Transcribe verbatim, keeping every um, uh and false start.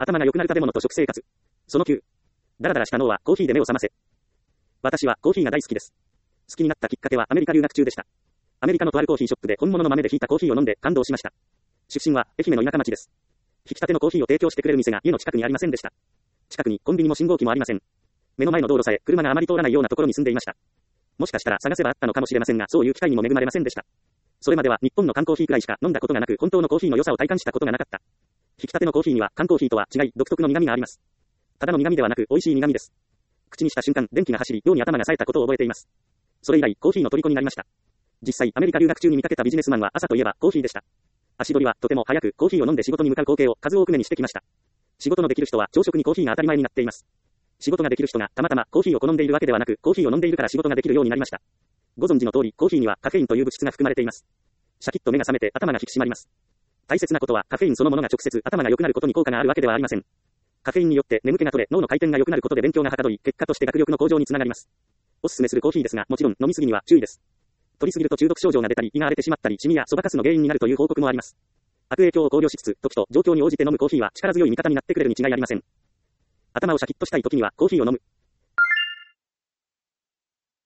頭が良くなる食べ物と食生活。そのきゅう。ダラダラした脳はコーヒーで目を覚ませ。私はコーヒーが大好きです。好きになったきっかけはアメリカ留学中でした。アメリカのとあるコーヒーショップで本物の豆でひいたコーヒーを飲んで感動しました。出身は愛媛の田舎町です。ひきたてのコーヒーを提供してくれる店が家の近くにありませんでした。近くにコンビニも信号機もありません。目の前の道路さえ車があまり通らないようなところに住んでいました。もしかしたら探せばあったのかもしれませんが、そういう機会にも恵まれませんでした。それまでは日本の缶コーヒーくらいしか飲んだことがなく、本当のコーヒーの良さを体感したことがなかった。ひきたてのコーヒーには缶コーヒーとは違い独特の苦味があります。ただの苦味ではなく美味しい苦味です。口にした瞬間、電気が走り、妙に頭が冴えたことを覚えています。それ以来、コーヒーの虜になりました。実際、アメリカ留学中に見かけたビジネスマンは朝といえばコーヒーでした。足取りはとても早くコーヒーを飲んで仕事に向かう光景を数多く目にしてきました。仕事のできる人は朝食にコーヒーが当たり前になっています。仕事ができる人がたまたまコーヒーを好んでいるわけではなく、コーヒーを飲んでいるから仕事ができるようになりました。ご存知の通り、コーヒーにはカフェインという物質が含まれています。シャキッと目が覚めて頭が引き締まります。大切なことはカフェインそのものが直接頭が良くなることに効果があるわけではありません。カフェインによって眠気が取れ、脳の回転が良くなることで勉強がはかどり、結果として学力の向上につながります。おすすめするコーヒーですが、もちろん飲みすぎには注意です。取りすぎると中毒症状が出たり、胃が荒れてしまったり、シミやそばかすの原因になるという報告もあります。悪影響を考慮しつつ、時と状況に応じて飲むコーヒーは力強い味方になってくれるに違いありません。頭をシャキッとしたい時にはコーヒーを飲む。